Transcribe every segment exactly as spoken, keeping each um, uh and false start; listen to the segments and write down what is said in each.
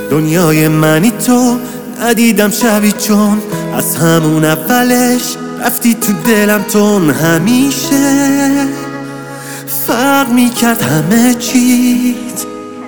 دنیای منی تو ندیدم شبی، چون از همون اولش رفتی تو دلم. تون همیشه فرق میکرد همه چیت،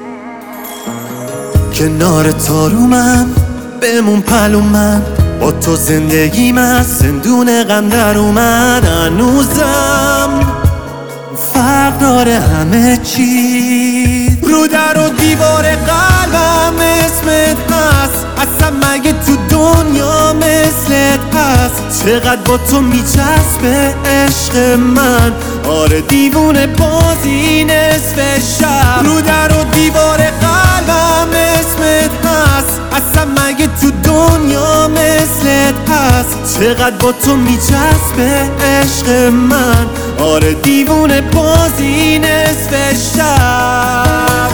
کنار تارومم بمون پلو من، با تو زندگیم از زندون غم در اومد. هنوزم فرق داره همه چی، رو در و دیوار قلبم اسمت هست، اصلا مگه تو دنیا مثلت هست؟ چقدر با تو میچسبه عشق من، آره دیوونه بازی نصف شب. رو در و دیوار قلبم اسمت هست، اصلا مگه تو دنیا مثلت هست؟ چقدر با تو میچسبه عشق من، آره دیوونه بازی نصف شب.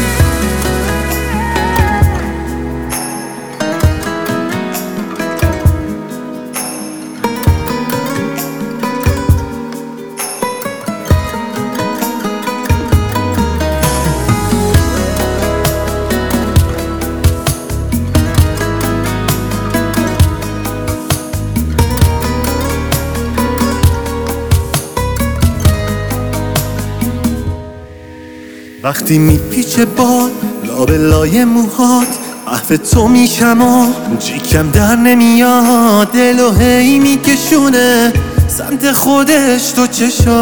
وقتی میپیچه باد لابلای موهات، محو تو میشم و جیکم در نمیاد. دل و هی میکشونه سمت خودش تو چشات،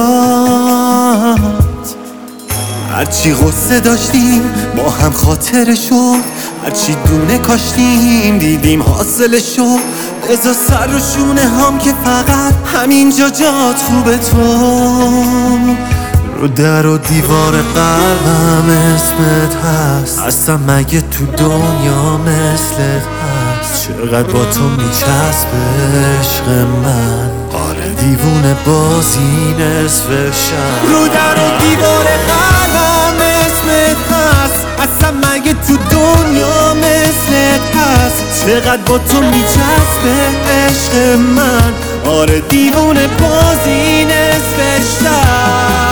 هرچی غصه داشتیم با هم خاطره شد، هرچی دونه کاشتیم دیدیم حاصله شد. بذار سر رو شونه هم که فقط همینجا جات خوبه. تو رو در و دیوار قلبم اسمت هست، اصلا مگه تو دنیا مثلت هست؟ چقدر با تو میچسبه عشق من، آره دیوونه بازی نصف شب. رو در و دیوار قلبم اسمت هست، اصلا مگه تو دنیا مثلت هست؟ چقدر با تو میچسبه عشق من، آره دیوونه بازی نصف شب.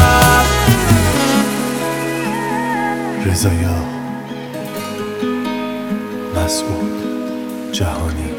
رضا یار، مسعود جهانی.